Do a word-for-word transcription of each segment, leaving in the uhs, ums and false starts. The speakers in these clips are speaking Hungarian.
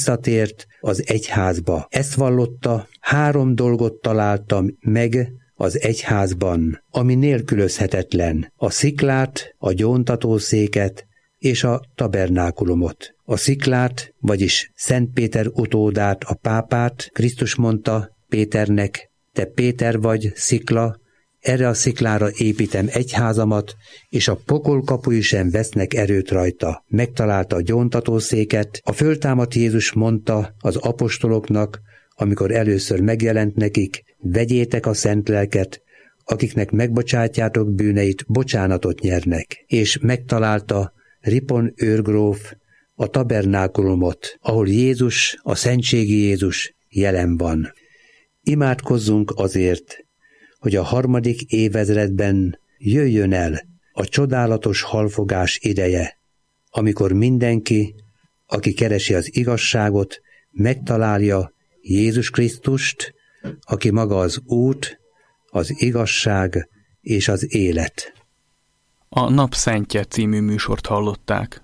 visszatért az egyházba. Ezt vallotta, három dolgot találtam meg az egyházban, ami nélkülözhetetlen: a sziklát, a gyóntatószéket és a tabernákulumot. A sziklát, vagyis Szent Péter utódát, a pápát, Krisztus mondta Péternek: te Péter vagy, szikla, erre a sziklára építem egyházamat, és a pokol kapui sem vesznek erőt rajta. Megtalálta a gyóntatószéket. A föltámadt Jézus mondta az apostoloknak, amikor először megjelent nekik: vegyétek a szent lelket, akiknek megbocsátjátok bűneit, bocsánatot nyernek. És megtalálta Ripon őrgróf a tabernákulumot, ahol Jézus, a szentségi Jézus jelen van. Imádkozzunk azért, hogy a harmadik évezredben jöjjön el a csodálatos halfogás ideje, amikor mindenki, aki keresi az igazságot, megtalálja Jézus Krisztust, aki maga az út, az igazság és az élet. A Napszentje című műsort hallották.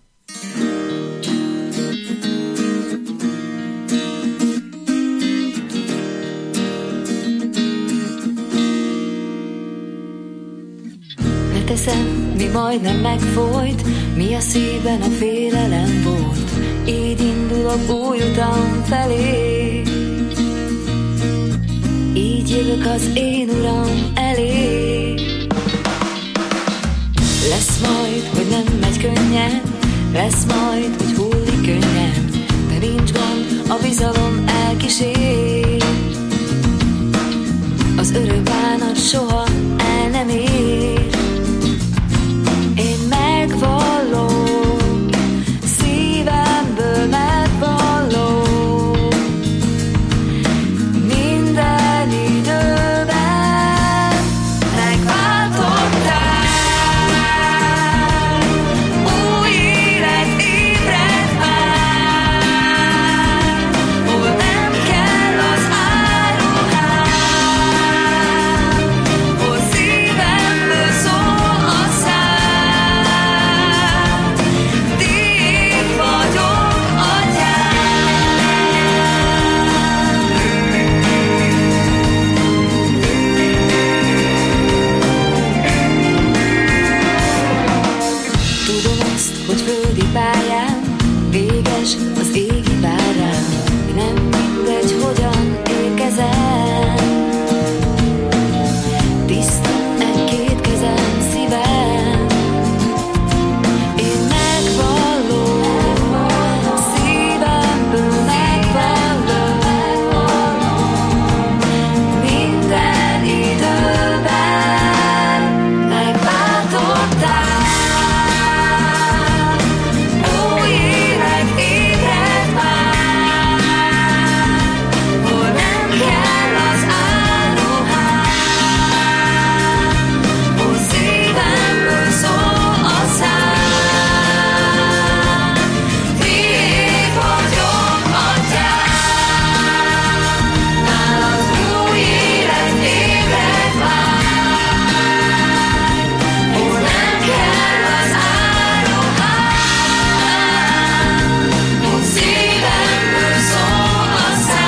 Leteszem, mi majdnem megfolyt, mi a szívben a félelem volt. Így indulok új utam felé, így jövök az én Uram elé. Lesz majd, hogy nem megy könnyen, lesz majd, hogy hullik könnyen, de nincs gond, a bizalom elkísér. Az örök bánat soha el nem ér. Én megvallom, szívemből megvallom, minden időben megváltottál. Új élet ébred már, hol nem kell az áruhán, hol szívemből szól a szám. Tiéd vagyok, Tudom azt, hogy földi pályán véges az égi várám, nem mindegy, hogyan érkezem. Tiszta egy-két kezem, szívem. Én megvallom, szívemből megvallom, minden időben megváltottál. Új élet ébred már, hol nem kell az áruhán, hol szívemből szól a szám. Tiéd vagyok, Atyám, nálad új élet ébred már, hol nem kell az áruhán, hol szívemből szól a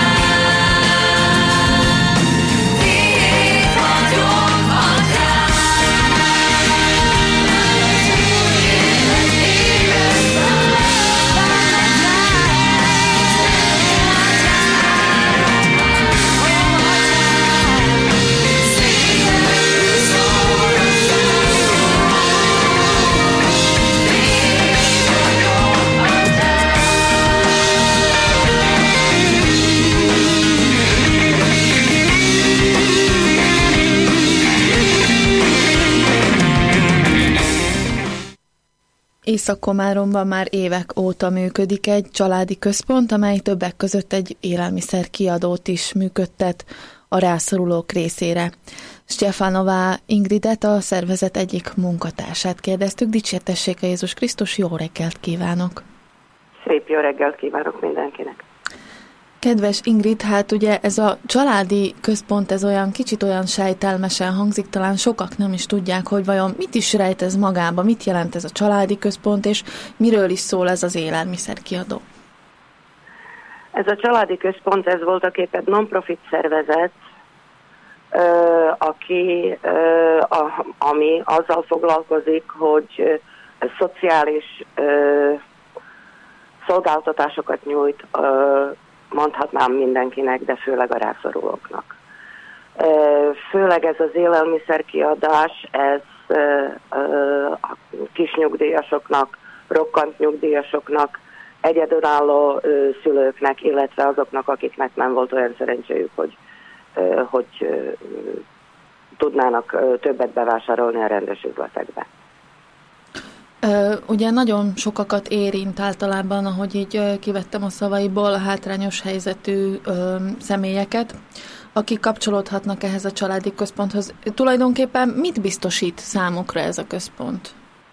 szám. Tiéd vagyok, Atyám, Észak-Komáromban már évek óta működik egy családi központ, amely többek között egy élelmiszer kiadót is működtet a rászorulók részére. Stefanová Ingridet, a szervezet egyik munkatársát kérdeztük. Dicsértessék a Jézus Krisztus, jó reggelt kívánok! Szép jó reggelt kívánok mindenkinek! Kedves Ingrid, hát ugye ez a családi központ, ez olyan kicsit olyan sejtelmesen hangzik, talán sokak nem is tudják, hogy vajon mit is rejt ez magába, mit jelent ez a családi központ, és miről is szól ez az élelmiszerkiadó. Ez a családi központ, ez voltaképpen non-profit szervezet, aki, ami azzal foglalkozik, hogy szociális szolgáltatásokat nyújt, mondhatnám mindenkinek, de főleg a rászorulóknak. Főleg ez az élelmiszerkiadás, ez a kis nyugdíjasoknak, rokkant nyugdíjasoknak, egyedülálló szülőknek, illetve azoknak, akiknek nem volt olyan szerencséjük, hogy, hogy tudnának többet bevásárolni a rendes üzletekbe. Ugye nagyon sokakat érint általában, ahogy így kivettem a szavaiból, a hátrányos helyzetű személyeket, akik kapcsolódhatnak ehhez a családi központhoz. Tulajdonképpen mit biztosít számukra ez a központ?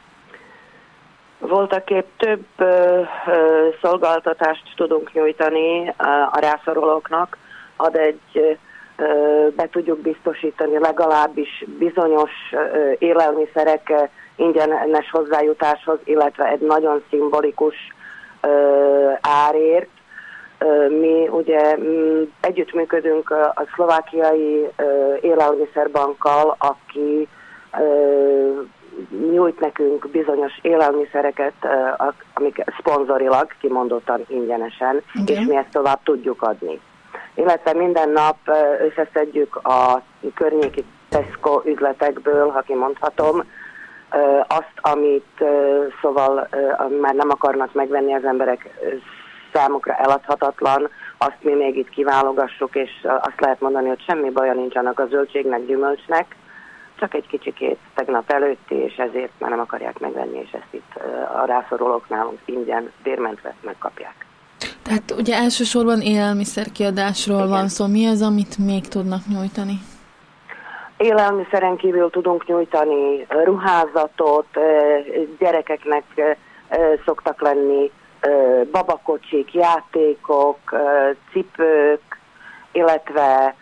Voltaképp több ö, ö, szolgáltatást tudunk nyújtani ö, a rászorulóknak, ad egy ö, be tudjuk biztosítani legalábbis bizonyos ö, élelmiszerek ö, ingyenes hozzájutáshoz, illetve egy nagyon szimbolikus ö, árért. Ö, mi ugye m, együttműködünk a szlovákiai ö, élelmiszerbankkal, aki ö, nyújt nekünk bizonyos élelmiszereket, amik szponzorilag, kimondottan ingyenesen, okay. És mi ezt tovább tudjuk adni. Illetve minden nap összeszedjük a környéki Tesco üzletekből, ha kimondhatom, azt, amit szóval már nem akarnak megvenni az emberek, számukra eladhatatlan, azt mi még itt kiválogassuk, és azt lehet mondani, hogy semmi baja nincs annak a zöldségnek, gyümölcsnek, csak egy kicsikét tegnap előtti, és ezért már nem akarják megvenni, és ezt itt a rászorulók nálunk ingyen bérmentve megkapják. Tehát ugye elsősorban élelmiszerkiadásról Igen. van szó. Mi az, amit még tudnak nyújtani? Élelmiszeren kívül tudunk nyújtani ruházatot, gyerekeknek szoktak lenni babakocsik, játékok, cipők, illetve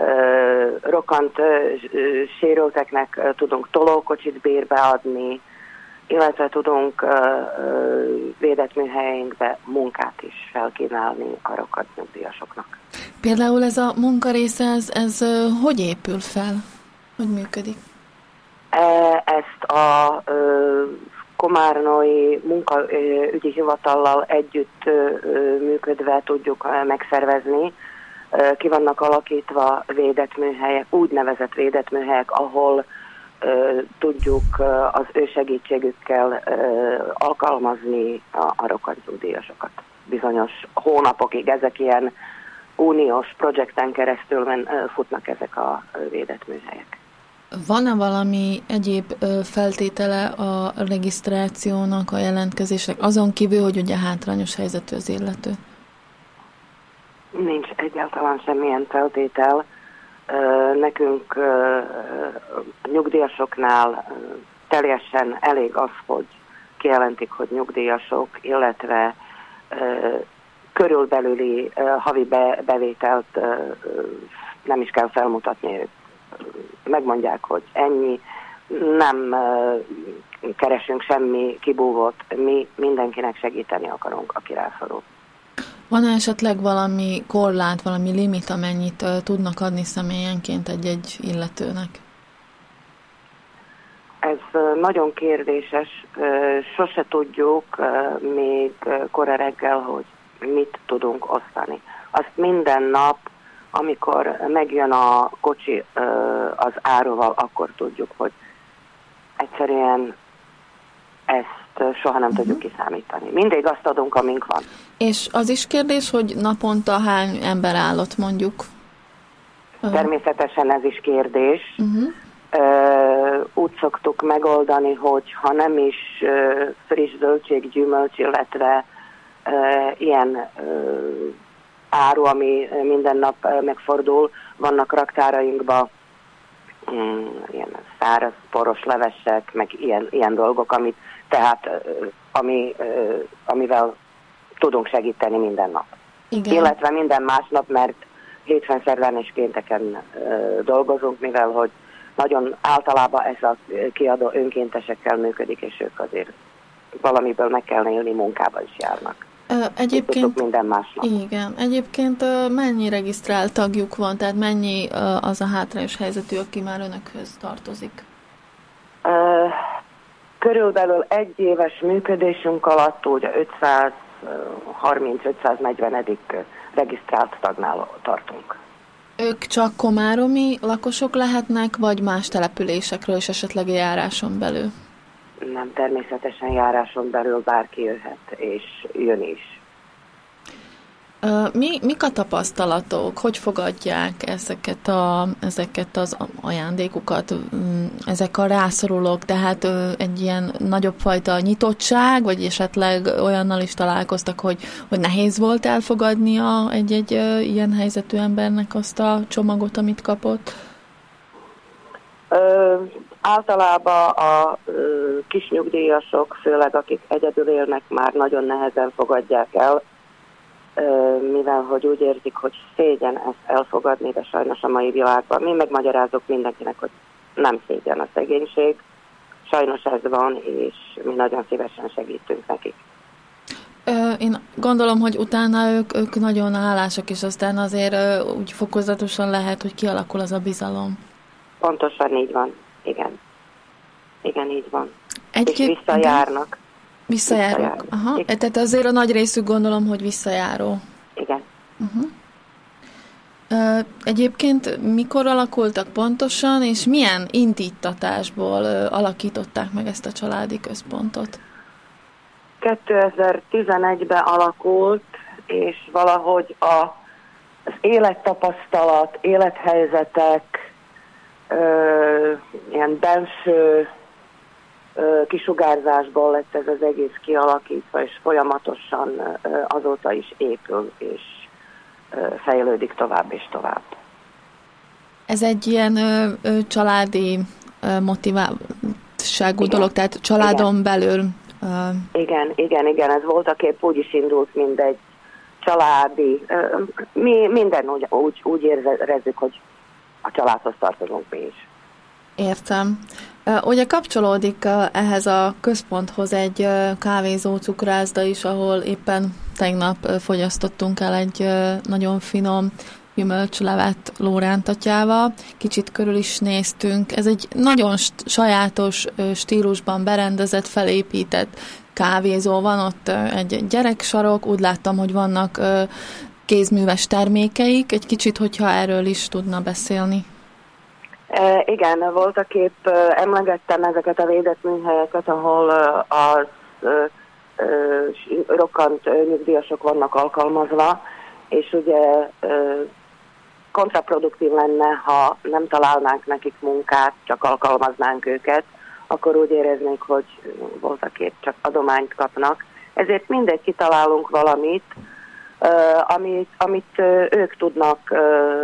rokkant sérülteknek tudunk tolókocsit bérbe adni, illetve tudunk védett műhelyeinkbe munkát is felkínálni a rokkant nyugdíjasoknak. Például ez a munkarésze, ez, ez hogy épül fel? Hogy működik? Ezt a komárnói munkaügyi hivatallal együtt működve tudjuk megszervezni. Ki vannak alakítva védett műhelyek, úgynevezett védett műhelyek, ahol uh, tudjuk uh, az ő segítségükkel uh, alkalmazni a, a rokkant nyugdíjasokat. Bizonyos hónapokig ezek ilyen uniós projekten keresztül men, uh, futnak ezek a uh, védett műhelyek. Van-e valami egyéb uh, feltétele a regisztrációnak, a jelentkezésnek, azon kívül, hogy ugye hátrányos helyzetű az illető? Nincs egyáltalán semmilyen feltétel. Nekünk nyugdíjasoknál teljesen elég az, hogy kijelentik, hogy nyugdíjasok, illetve körülbelüli havi bevételt nem is kell felmutatni. Megmondják, hogy ennyi, nem keresünk semmi kibúvót, mi mindenkinek segíteni akarunk, aki rászorul. Van esetleg valami korlát, valami limit, amennyit uh, tudnak adni személyenként egy-egy illetőnek? Ez uh, nagyon kérdéses. Uh, sose tudjuk uh, még uh, kora reggel, hogy mit tudunk osztani. Azt minden nap, amikor megjön a kocsi uh, az áruval, akkor tudjuk, hogy egyszerűen ezt soha nem uh-huh. tudjuk kiszámítani. Mindig azt adunk, amink van. És az is kérdés, hogy naponta hány ember állott mondjuk? Természetesen ez is kérdés. Uh-huh. Uh, úgy szoktuk megoldani, hogy ha nem is uh, friss zöldség, gyümölcs, illetve uh, ilyen uh, áru, ami minden nap uh, megfordul, vannak raktárainkban um, ilyen száraz, poros levesek, meg ilyen, ilyen dolgok, amit tehát, ami, amivel tudunk segíteni minden nap. Igen. Illetve minden másnap, mert hétfőn, szerdán és pénteken dolgozunk, mivel hogy nagyon általában ez a kiadó önkéntesekkel működik, és ők azért valamiből meg kell élni, munkába is járnak. Ö, egyébként minden másnap. Igen. Egyébként mennyi regisztrált tagjuk van, tehát mennyi az a hátrányos helyzetű, aki már önökhöz tartozik? Uh, körülbelül egy éves működésünk alatt ugye ötszázharminc-ötszáznegyven regisztrált tagnál tartunk. Ők csak komáromi lakosok lehetnek, vagy más településekről is esetleg járáson belül? Nem, természetesen járáson belül bárki jöhet, és jön is. Mi, mik a tapasztalatok? Hogy fogadják ezeket, a, ezeket az ajándékokat, ezek a rászorulók? Tehát egy ilyen nagyobb fajta nyitottság, vagy esetleg olyannal is találkoztak, hogy, hogy nehéz volt elfogadnia egy-egy ilyen helyzetű embernek azt a csomagot, amit kapott? Ö, általában a ö, kisnyugdíjasok, főleg akik egyedül élnek, már nagyon nehezen fogadják el, mivel hogy úgy érzik, hogy szégyen ezt elfogadni, de sajnos a mai világban. Mi megmagyarázok mindenkinek, hogy nem szégyen a szegénység. Sajnos ez van, és mi nagyon szívesen segítünk nekik. Én gondolom, hogy utána ők, ők nagyon hálásak, és aztán azért úgy fokozatosan lehet, hogy kialakul az a bizalom. Pontosan így van, igen. Igen, így van. Egy és visszajárnak. De... Visszajárok. Aha. Igen. Tehát azért a nagy részük gondolom, hogy visszajáró. Igen. Uh-huh. Uh, egyébként mikor alakultak pontosan, és milyen indítatásból uh, alakították meg ezt a családi központot? kétezer-tizenegyben alakult, és valahogy a, az élettapasztalat, élethelyzetek, uh, ilyen belső kisugárzásból lett ez az egész kialakítva, és folyamatosan azóta is épül, és fejlődik tovább és tovább. Ez egy ilyen ö, ö, családi ö, motiváltságú igen. dolog, tehát családon igen. belül. Ö... Igen, igen, igen, ez voltaképp úgy is indult, mint egy családi, ö, mi minden úgy, úgy, úgy érezzük, hogy a családhoz tartozunk mi is. Értem. Ugye kapcsolódik ehhez a központhoz egy kávézó, cukrászda is, ahol éppen tegnap fogyasztottunk el egy nagyon finom gyümölcslevet lórántatjával. Kicsit körül is néztünk. Ez egy nagyon sajátos stílusban berendezett, felépített kávézó. Van ott egy gyereksarok, úgy láttam, hogy vannak kézműves termékeik. Egy kicsit, hogyha erről is tudna beszélni. E, igen, voltaképp e, emlegettem ezeket a védett műhelyeket, ahol e, az e, e, rokkant e, nyugdíjasok vannak alkalmazva, és ugye e, kontraproduktív lenne, ha nem találnánk nekik munkát, csak alkalmaznánk őket, akkor úgy éreznék, hogy voltaképp csak adományt kapnak. Ezért mindegy kitalálunk valamit, e, amit, amit e, ők tudnak e,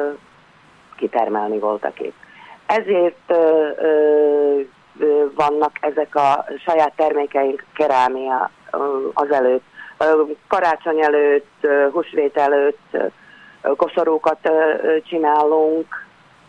kitermelni voltaképp. Ezért ö, ö, ö, vannak ezek a saját termékeink kerámia ö, azelőtt, ö, karácsony előtt, ö, húsvét előtt ö, kosarókat ö, csinálunk,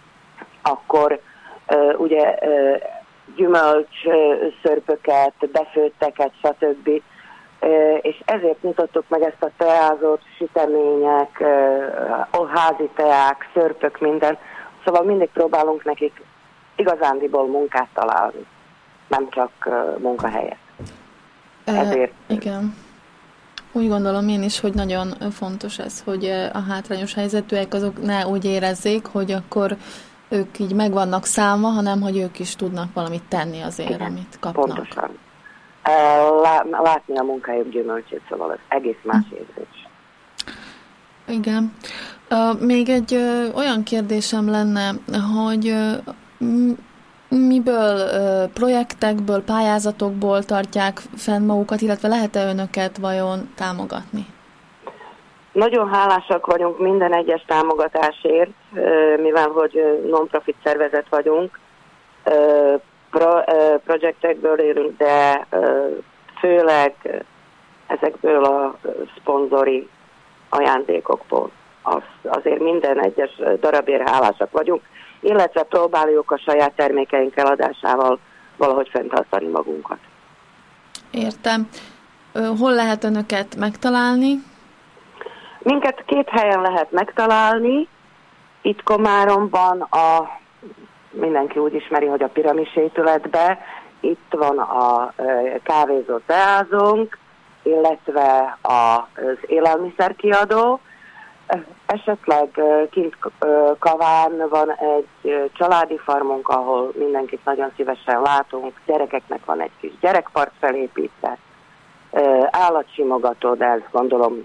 akkor ö, ugye ö, gyümölcs ö, szörpöket, befőtteket, stb. Ö, és ezért nyitottuk meg ezt a teázót, sütemények, ö, házi teák, szörpök, minden. Szóval mindig próbálunk nekik igazándiból munkát találni, nem csak uh, munkahelyet. Ezért... E, igen. Úgy gondolom én is, hogy nagyon fontos ez, hogy a hátrányos helyzetűek azok ne úgy érezzék, hogy akkor ők így meg vannak számva, hanem hogy ők is tudnak valamit tenni azért, igen, amit kapnak. Pontosan. Látni a munkájuk gyümölcsét, szóval ez egész más érzés. Igen. Uh, még egy uh, olyan kérdésem lenne, hogy uh, miből, uh, projektekből, pályázatokból tartják fenn magukat, illetve lehet-e önöket vajon támogatni? Nagyon hálásak vagyunk minden egyes támogatásért, uh, mivel hogy non-profit szervezet vagyunk. Uh, pro, uh, projektekből élünk, de uh, főleg ezekből a szponzori ajándékokból. Az, azért minden egyes darabért hálásak vagyunk, illetve próbáljuk a saját termékeink eladásával valahogy fenntartani magunkat. Értem. hol lehet önöket megtalálni? Minket két helyen lehet megtalálni. Itt Komáromban a, mindenki úgy ismeri, hogy a Piramis épületben, itt van a kávézó teázónk, illetve az élelmiszerkiadó. Esetleg kint Kaván van egy családi farmunk, ahol mindenkit nagyon szívesen látunk. Gyerekeknek van egy kis gyerekpark felépítve, állatsimogató, de ezt gondolom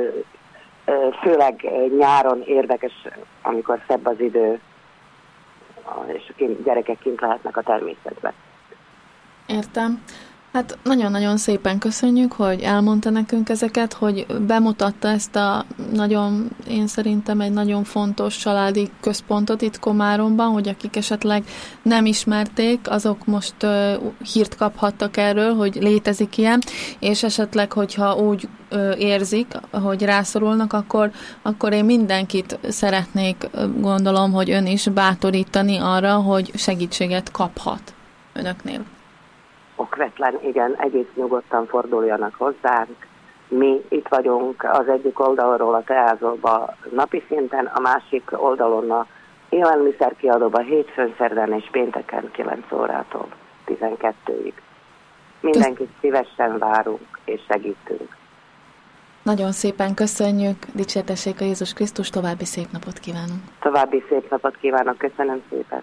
főleg nyáron érdekes, amikor szebb az idő, és a gyerekek kint lehetnek a természetben. Értem. Hát nagyon-nagyon szépen köszönjük, hogy elmondta nekünk ezeket, hogy bemutatta ezt a nagyon, én szerintem egy nagyon fontos családi központot itt Komáromban, hogy akik esetleg nem ismerték, azok most uh, hírt kaphattak erről, hogy létezik ilyen, és esetleg, hogyha úgy uh, érzik, hogy rászorulnak, akkor, akkor én mindenkit szeretnék, gondolom, hogy ön is bátorítani arra, hogy segítséget kaphat önöknél. Okvetlen, igen, egész nyugodtan forduljanak hozzánk. Mi itt vagyunk az egyik oldalról a teázóban napi szinten, a másik oldalon a élelmiszerkiadóban hétfőn, szerdán és pénteken kilenc órától tizenkettőig. Mindenkit szívesen várunk és segítünk. Nagyon szépen köszönjük, dicsértessék a Jézus Krisztus, további szép napot kívánunk. További szép napot kívánok, köszönöm szépen.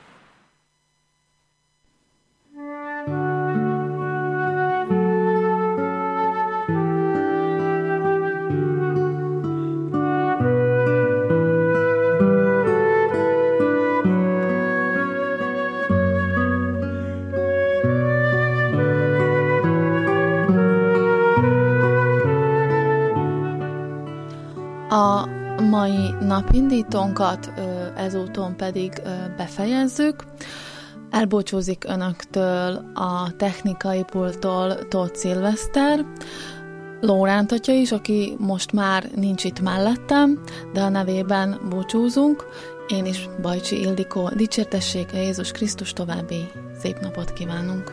A mai napindítónkat ezúton pedig befejezzük. Elbúcsúzik önöktől a technikai pulttól Tóth Szilveszter, Lóránt atya is, aki most már nincs itt mellettem, de a nevében búcsúzunk. Én is, Bajcsi Ildikó, dicsértessék a Jézus Krisztus, további szép napot kívánunk.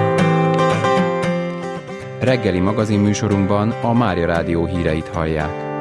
Reggeli magazinműsorunkban a Mária Rádió híreit hallják.